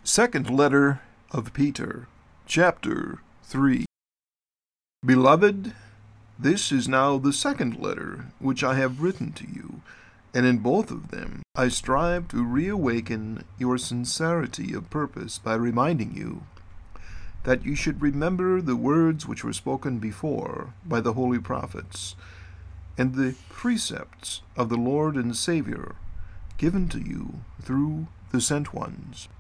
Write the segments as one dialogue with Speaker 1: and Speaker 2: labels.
Speaker 1: Second letter of Peter, chapter 3. Beloved, this is now the second letter which I have written to you, and in both of them I strive to reawaken your sincerity of purpose by reminding you that you should remember the words which were spoken before by the holy prophets, and the precepts of the Lord and Savior given to you through the sent ones.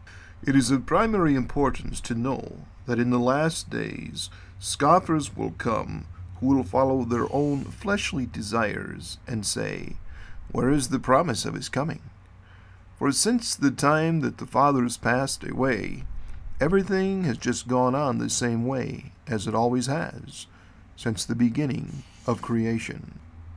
Speaker 1: It is of primary importance to know that in the last days scoffers will come who will follow their own fleshly desires and say, "Where is the promise of his coming?" For since the time that the fathers passed away, everything has just gone on the same way as it always has, since the beginning of creation.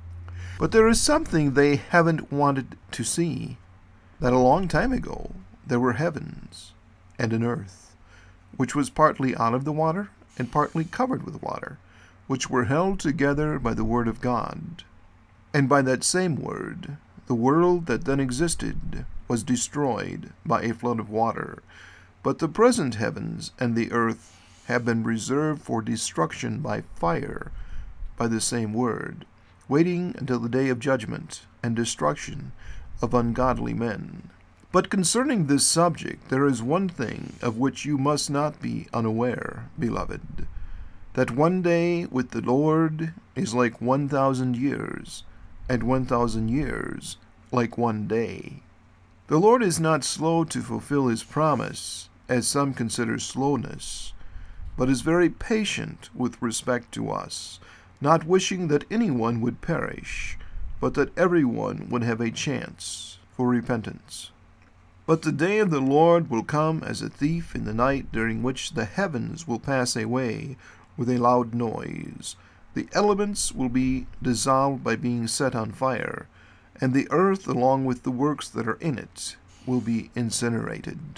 Speaker 1: But there is something they haven't wanted to see, that a long time ago there were heavens and an earth, which was partly out of the water and partly covered with water, which were held together by the word of God. And by that same word, the world that then existed was destroyed by a flood of water. But the present heavens and the earth have been reserved for destruction by fire by the same word, waiting until the day of judgment and destruction of ungodly men. But concerning this subject there is one thing of which you must not be unaware, beloved, that one day with the Lord is like 1,000 years, and 1,000 years like one day. The Lord is not slow to fulfill his promise, as some consider slowness, but is very patient with respect to us, not wishing that anyone would perish, but that everyone would have a chance for repentance. But the day of the Lord will come as a thief in the night, during which the heavens will pass away with a loud noise. The elements will be dissolved by being set on fire, and the earth, along with the works that are in it, will be incinerated.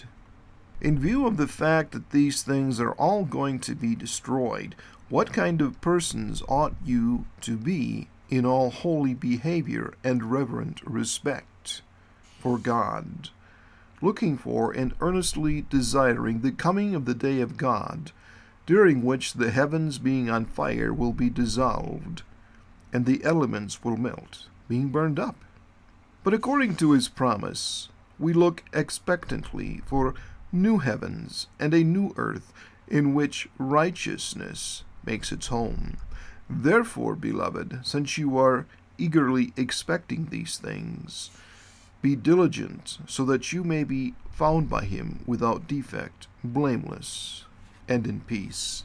Speaker 1: In view of the fact that these things are all going to be destroyed, what kind of persons ought you to be in all holy behavior and reverent respect for God, looking for and earnestly desiring the coming of the day of God, during which the heavens being on fire will be dissolved, and the elements will melt, being burned up? But according to his promise, we look expectantly for new heavens and a new earth, in which righteousness makes its home. Therefore, beloved, since you are eagerly expecting these things, be diligent, so that you may be found by him without defect, blameless, and in peace.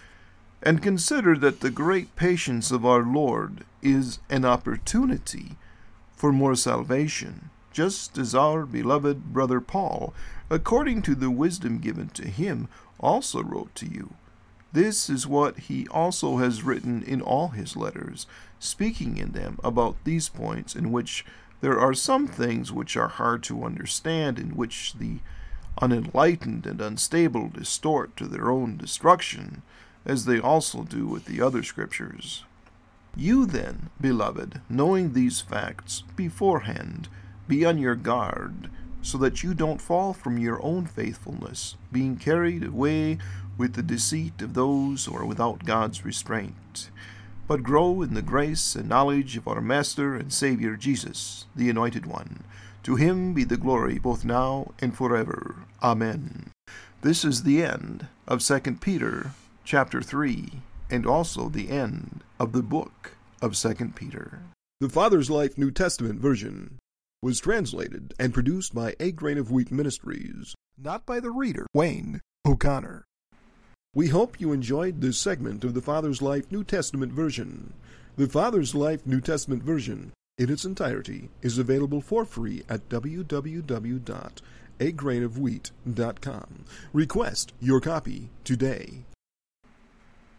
Speaker 1: And consider that the great patience of our Lord is an opportunity for more salvation, just as our beloved brother Paul, according to the wisdom given to him, also wrote to you. This is what he also has written in all his letters, speaking in them about these points, in which there are some things which are hard to understand, in which the unenlightened and unstable distort to their own destruction, as they also do with the other scriptures. You then, beloved, knowing these facts beforehand, be on your guard, so that you don't fall from your own faithfulness, being carried away with the deceit of those who are without God's restraint, but grow in the grace and knowledge of our Master and Savior Jesus, the Anointed One. To him be the glory both now and forever. Amen. This is the end of 2 Peter chapter 3, and also the end of the book of 2 Peter.
Speaker 2: The Father's Life New Testament version was translated and produced by A Grain of Wheat Ministries,
Speaker 1: Not by the reader, Wayne O'Connor.
Speaker 2: We hope you enjoyed this segment of the Father's Life New Testament version. The Father's Life New Testament version, in its entirety, is available for free at www.agrainofwheat.com. Request your copy today.